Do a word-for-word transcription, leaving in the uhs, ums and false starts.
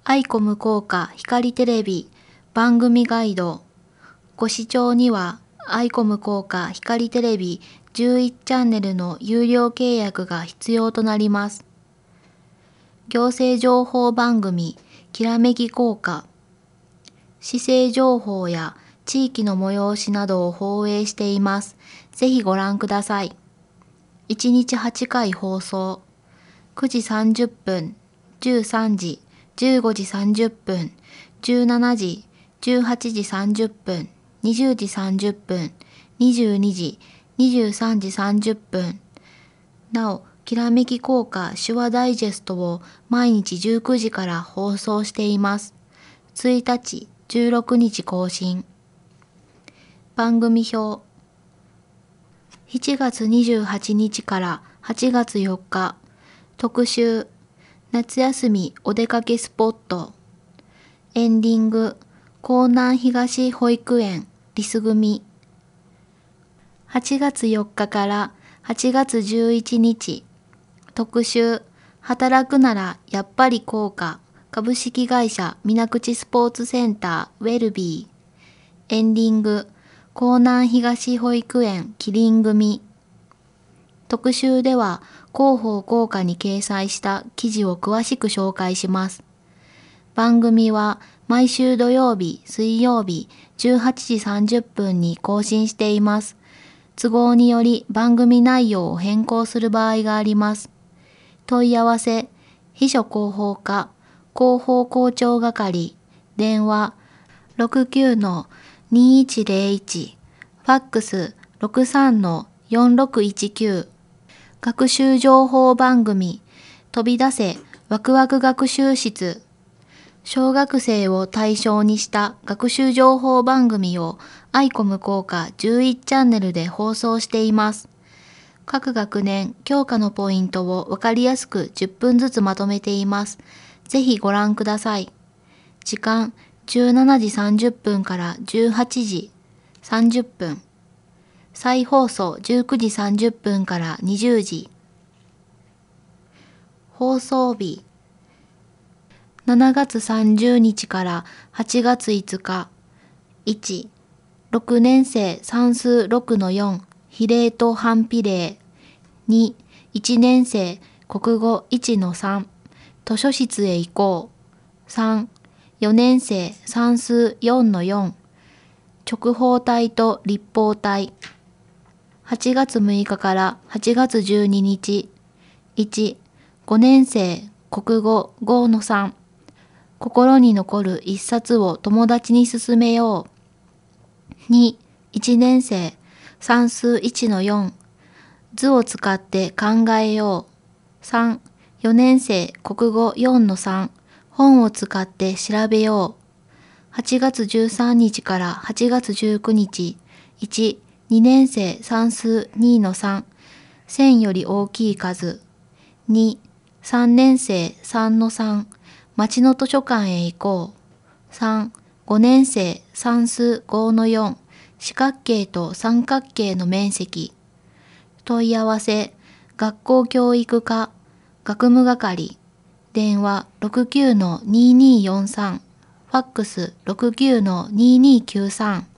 アイコム効果光テレビ番組ガイド。ご視聴にはアイコム効果光テレビじゅういちチャンネルの有料契約が必要となります。行政情報番組きらめき効果。市政情報や地域の催しなどを放映しています。ぜひご覧ください。いちにちはちかい放送。くじさんじゅっぷん、じゅうさんじ、じゅうごじさんじゅっぷん、じゅうしちじ、じゅうはちじさんじゅっぷん、にじゅうじさんじゅっぷん、にじゅうにじ、にじゅうさんじさんじゅっぷん。なお、きらめき効果手話ダイジェストを毎日じゅうくじから放送しています。ついたち、じゅうろくにち更新。番組表。しちがつにじゅうはちにちからはちがつよっか、特集、夏休みお出かけスポット。エンディング、江南東保育園リス組。はちがつよっかからはちがつじゅういちにち、特集、働くならやっぱり効果、株式会社水口スポーツセンターウェルビー。エンディング、江南東保育園キリン組。特集では広報効果に掲載した記事を詳しく紹介します。番組は毎週土曜日、水曜日じゅうはちじさんじゅっぷんに更新しています。都合により番組内容を変更する場合があります。問い合わせ、秘書広報課、広報校長係、電話 ろくきゅうのにいちぜろいち、ファックス ろくさんのよんろくいちきゅう。学習情報番組、飛び出せワクワク学習室。小学生を対象にした学習情報番組をアイコム効果じゅういちチャンネルで放送しています。各学年教科のポイントをわかりやすくじゅっぷんずつまとめています。ぜひご覧ください。時間じゅうしちじさんじゅっぷんからじゅうはちじさんじゅっぷん。再放送じゅうくじさんじゅっぷんからにじゅうじ。放送日しちがつさんじゅうにちからはちがついつか。いち、ろくねんせい算数 ろくのよん 比例と反比例。に、いちねんせい国語 いちのさん 図書室へ行こう。さん、よねんせい算数 よんのよん 直方体と立方体。はちがつむいかからはちがつじゅうににち。いち、ごねんせい国語 ごのさん 心に残る一冊を友達に勧めよう。に、いちねんせい算数 いちのよん 図を使って考えよう。さん、よねんせい国語 よんのさん 本を使って調べよう。はちがつじゅうさんにちからはちがつじゅうくにち。いち、にねんせい算数 にのさん 線より大きい数。に、さんねんせいさんのさん 町の図書館へ行こう。さん、ごねんせい算数 ごのよん 四角形と三角形の面積。問い合わせ、学校教育課、学務係、電話 ろくきゅうのにーにーよんさん、ファックス ろくきゅうのにーにーきゅうさん。